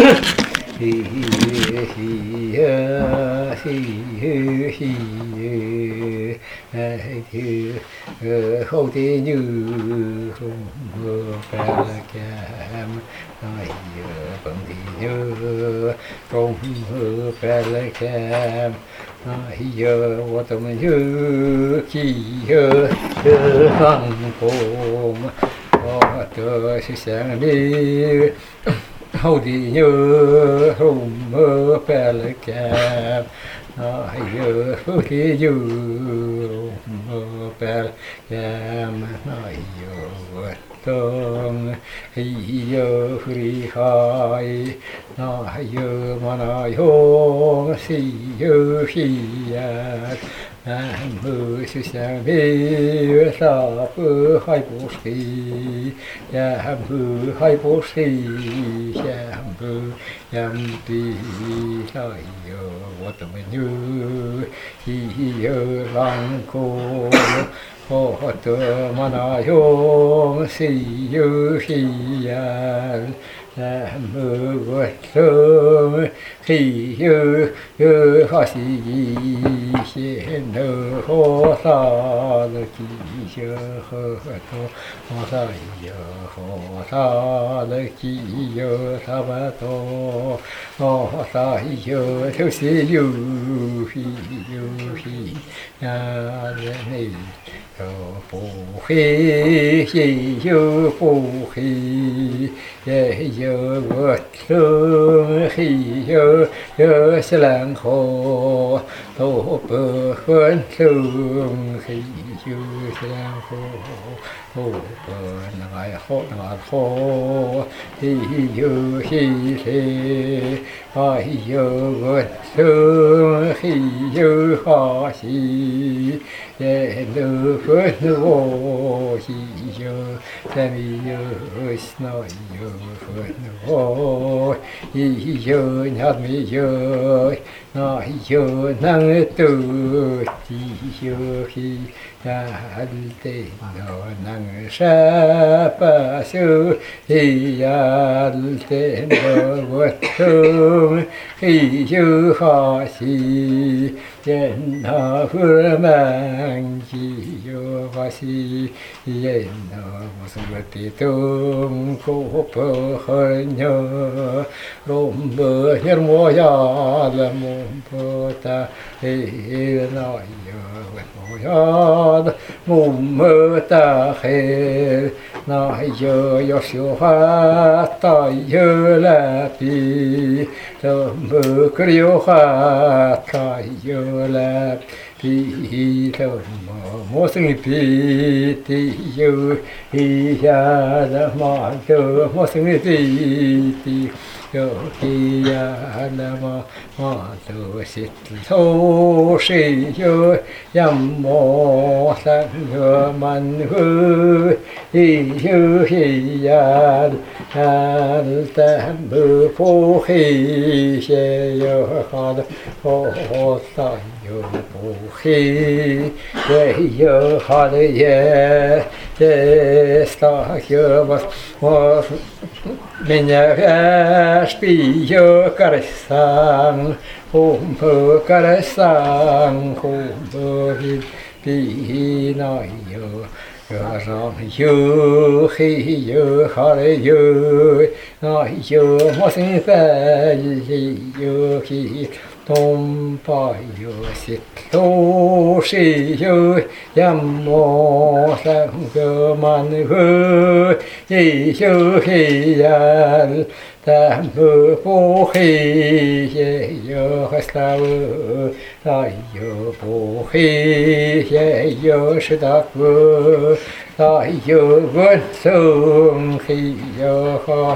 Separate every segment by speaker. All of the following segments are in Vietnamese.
Speaker 1: Hậu thế như hùng mơ ca cam nói bằng thì như hùng mơ ca cam nói vô tâm như chi hăng cùng tơ sáng đi hậu thì như hùng mơ ca cam nói hậu thế như per cam nói tông hri hai nói mana hong si hiat mơ sư sang bê sa bơ hai bố sĩ ya mơ hai bố sĩ ya mơ yam ti nói what the menu lang cô ho tơ mana yong si hiat mơ vợ thơ khi ha si hiện ho sa le ki ho to ho sa le ki sa ba to ho sa theo si hi ya ne phù khí phù khí vượt thương khi sẽ làng khổ tổ bờ khuyên thương khi sẽ làng khổ tổ bờ ngài khổ khi thế ai vượt thương khi khó gì lư phước vô hi ta mi nói phước vô hi nhát mi nói năng tu ti hi ta te no năng sa pa su hi te no vật thương hi khó si yên hà phước mang chi yo va si yên hà một sự vật tị tung cố bờ hơi nhớ rôm bờ nhớ mua ya là mồm bờ ta nói vật mua ya mồm mơ ta khê nói yo siêu hoa ta yo la pi rôm bờ kêu hoa ta yo la pi thơm mô sinh pi ti yêu hi ya la ma thơ mô sinh pi ti yêu hi ya la ma thơ sit thô si yêu yam mô sang hơ man hơ hi yêu hi ya tam bơ phô hi se yêu ha ho sa yêu phô khi giờ họ để sta here was mình spi giờ carasan phơ carasan phơ đi nói giờ rằng giờ khi giờ họ để giờ nói giờ mua sinh phải giờ khi tom pa yo sit to si yo yam mo sang cơ man hơ yi yo hi ya ta mơ phô hi yo hasta ta yo phô hi yo sita vơ ta yo vân sương khi yo ha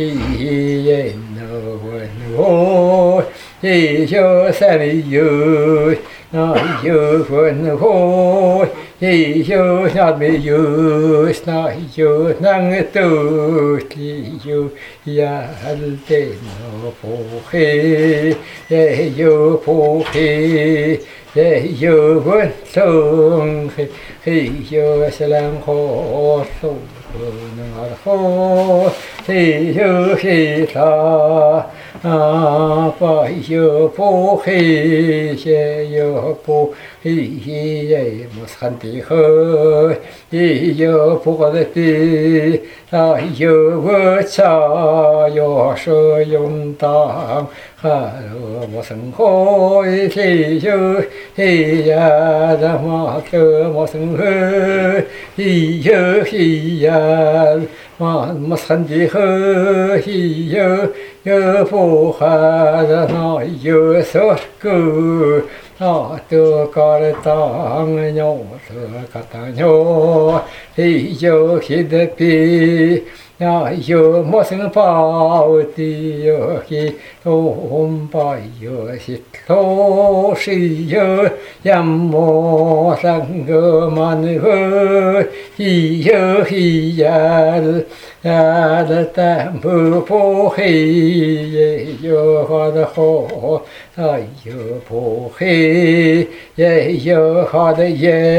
Speaker 1: hi no vân ho hi yo sa mi yo na yo vân ho hi yo sa mi yo na yo nang tu ti yo ya al te no pho he yo pho he yo vân sương hi yo sa lang ho so nang ho thì yêu khi ta ba yêu bố khi sẽ yêu bố hi một khăn tí hơi yêu bố có thể ta yêu vợ cha yêu sơ yong tăng một sinh khôi thì yêu thì ya ra mà cơ một sinh hơi yêu thì ya mà khăn tí hơi yêu bố ra nói yêu sơ cơ tự có tăng nhau tự có tăng nhau thì yêu khi được bị yêu một sinh bao thì yêu khi ôm bao yêu khi thô sĩ yêu yam mô sang cơ man hơ yêu khi ya tam bồ phô khi yêu hoa da khô yêu phô khi yêu hoa da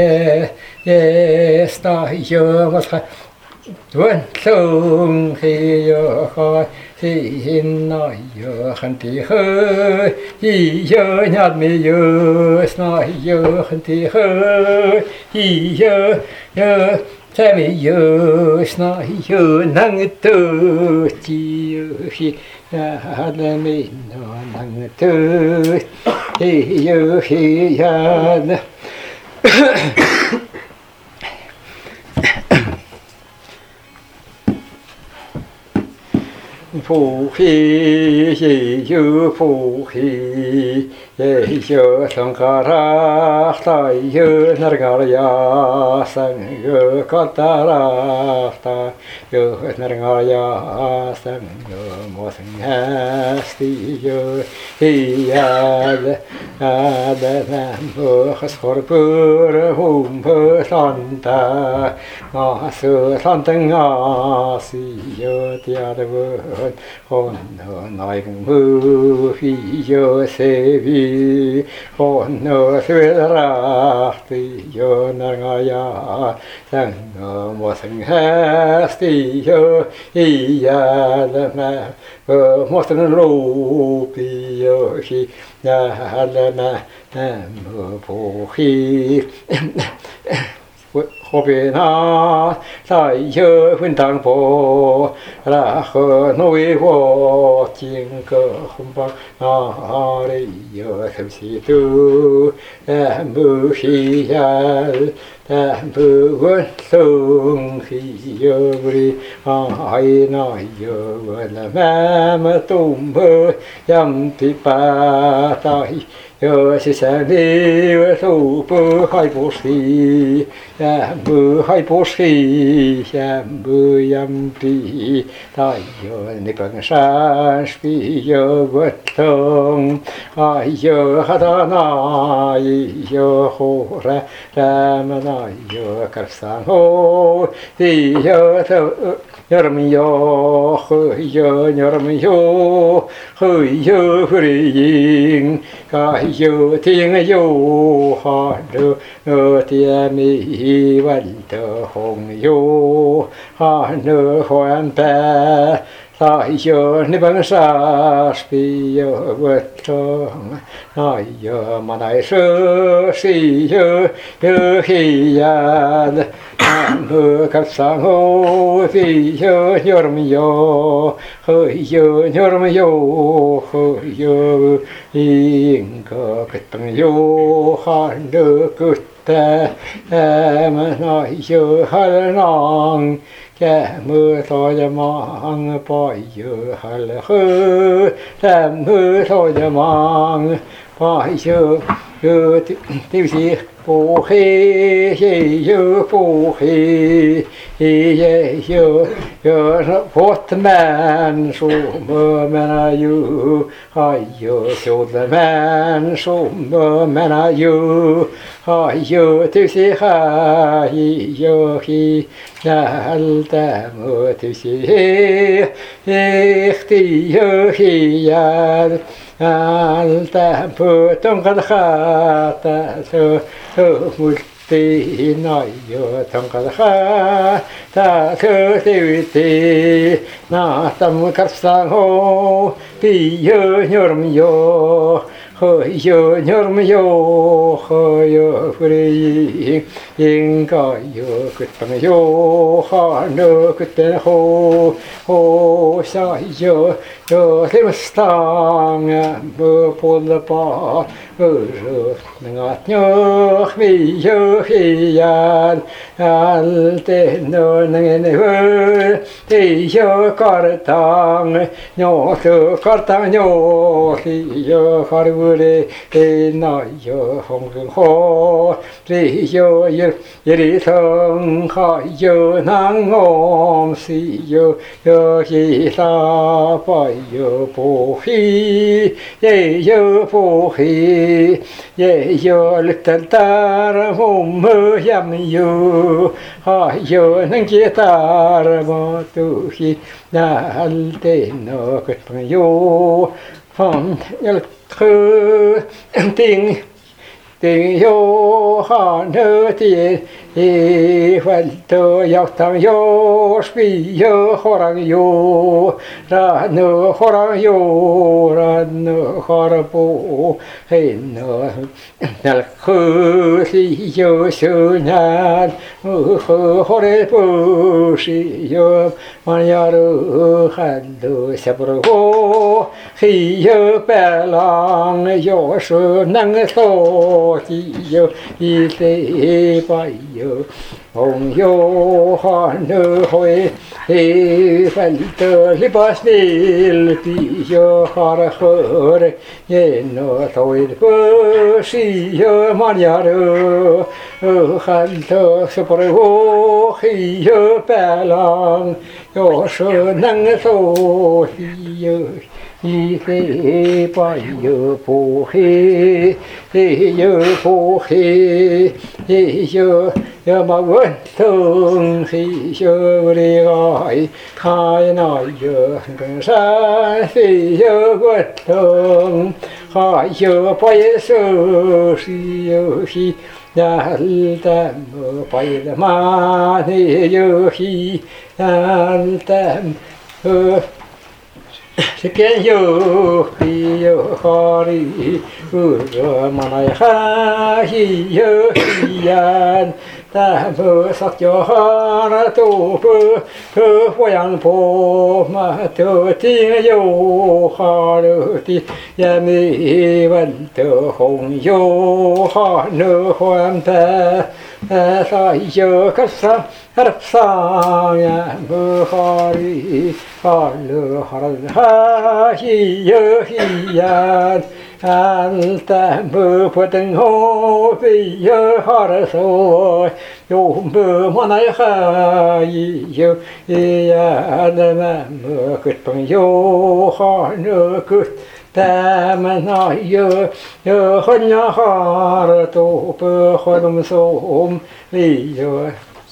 Speaker 1: ye sta yêu mà tuân sông khi yêu hoa thì hin nói yêu khăn tí hơi yêu nhạt mi yêu nói yêu khăn tí hơi yêu cha mi yêu nói yêu năng tự chi khi ha mi năng tự yêu khi ha phù khí yêu phù khí yêu sang ca ra ta yêu nở ngà ya sang yêu ca ta ra ta yêu nở ngà ya sang yêu mo sang ha sti yêu ya da nam ho khas khor pur hum pur santa ma su santa nga si yêu tia de hồn nói mưa phi yo se vi hồn no se ra ti yo na nga ya sang mo sang ha ti yo ya la na mo sang lo pi yo hi ya la na mo po hi hồ bể na tại yêu huynh tăng bộ là khờ nuôi vô chiên cơ không bằng na đây yêu thầm sĩ tu mưa khi ya mưa vân sông khi yêu đi ai nói yêu là mẹ tôm mưa yam ti pa tai yêu si sa đi thu bơ hai bố si bơ hai bố si bơ yam ti tai yêu ni bằng sa si yêu vật thông ai yêu hata na yêu ho ra ma na yêu kar sang ho ti yêu thơ nhớ yo khơi yo nhớ yo khơi yo khơi ca yo thiên yo ha đơ thiên mi văn tơ hồng yo ha nơ hoan ta ta yo ni bằng sa spi yo vật trong na yo mà đại sơ si yo yo hi ya mưa cắt sang hồ thì yo yo hơi yo hơi yo in cơ cái tăng yo han đơ cất ta mà nói yo hal nong cái mưa thôi cho mang bỏi yo hal hơ mưa thôi cho mang bỏi yo tiêu gì phù khí yêu phù khí yêu phốt man su mơ man yêu hai yêu su man su mơ man yêu hai yêu tiêu sĩ hai yêu khi al ta mơ tiêu sĩ yêu khi al ta mơ trong khát khát ta mùi tì nói yo thong cả ha ta thơ tiêu tì na tâm cắt sang hô bi nhớ nhörm yo hơi yo nhörm yo hơi yo free yên ca yo quyết tâm yo ha nơ quyết tên ho sa yo yo thêm stang bơ pol pa ngạt nhớ mi yo hian al te no nang ne vơ te yo kar tang nhỏ thơ kar tang nhỏ thì yo kar vơ te na yo hong hong ho ri yo yeri thong ha yo nang om si yo yo hi sa pa yo po hi ye yo po hi ye yo little tar hom mơ yam yo ha yo nang che tar mo tu hi na al te no kết bằng yo phong yel khơ ting tình yo ha nơ ti phần tơyak tang yo spi yo horang yo ra nơ horang yo ra nơ hora po hey nơ nal khơ si yo sơ nhan khơ hore po si yo man ya ru han do sabro ho khi yo pa lang yo sơ nang tho ti yo i te pa yo hồng yo ha nơ hoi he phần tơ li bas nil ti yo ha ra khơ ye no thôi bơ si yo man ya ru khan tơ so por ho khi yo pa lang yo sơ nang so ti yo i te pa yo po he yo po he yo yo ma vân thương khi yo đi gọi khai nói yo gần xa khi yo vân thương khai yo phải sơ si yo khi ya ta mơ phải là ma thì yo khi ya ta sẽ kiến yo khi yo khó đi mà này ha hi yo hi yan ta mơ sắc cho ha ra tu phơ hoang po mà tu tiếng yo ha được ti ya mi văn tu hồng yo ha nơ hoang ta sa yo cắt sa rập sa ya mơ ha đi ha lơ ha hi yo hi yan an ta mơ phật tình hô vì yo ha ra so yo mơ mà này ha yo ya na mơ quyết bằng yo ha nơ quyết ta mà nói yo hôn nhá ha ra tu bơ hôn sôm vì yo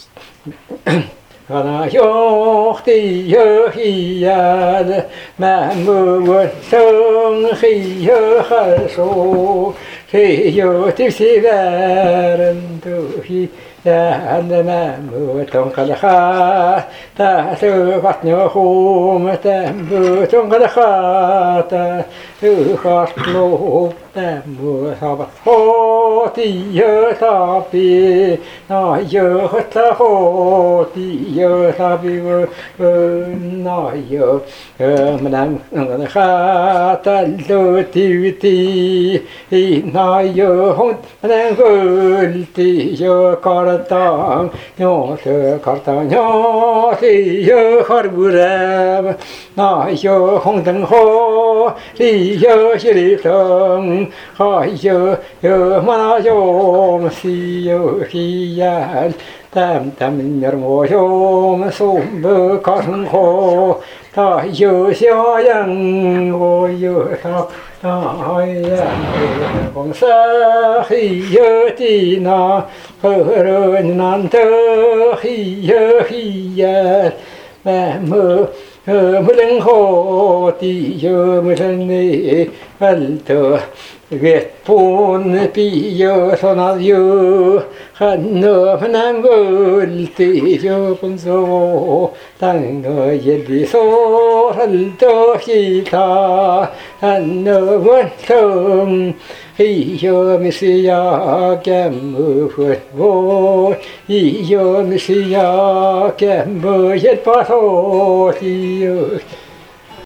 Speaker 1: Hana yo ti yo hi ya ma mu wo song hi yo ha so hi yo ti si ran tu hi ya na ma mu tong kala kha ta su vat nyo hum ta mu tong kala kha ta su khat lo ta mu ha ba ho ti yo ta pi na yo ta ho ti yo ta pi na yo ma nam ngân kha ta lo ti na yo hon na gul ti yo kar tang nhỏ thơ kar tang nhỏ ti yo har buram na yo hong tang ho ti yo shi thong ha yo ma yo si yo hi yan tam tam nhar mo yo so bơ con ho ta yo xia yang ho yo ta ai con sa hi yo ti na hơ nan tơ hi yo hi ya ma mơ mơ lưng ho ti yo mơ lưng ni al tơ Vetpun pio sonadyo hanno manangulti yo punso tango yedi so halto hita hanno wantum iyo misia kemu futbo iyo misia kemu yet paso iyo